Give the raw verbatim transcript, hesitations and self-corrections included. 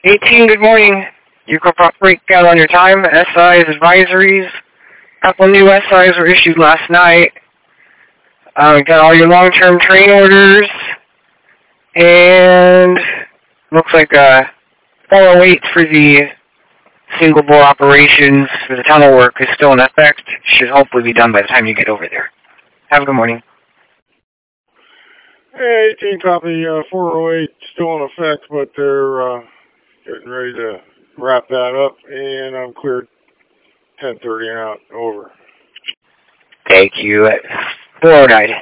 eighteen, good morning. You can breakdown on your time. S I's advisories. A couple new S Is were issued last night. Uh, got all your long-term train orders. And looks like uh, four oh eight for the single bore operations for the tunnel work is still in effect. Should hopefully be done by the time you get over there. Have a good morning. Hey, eighteen copy, uh, four oh eight still in effect, but they're uh, getting ready to wrap that up, and I'm cleared ten thirty and out. Over. Thank you. four oh nine.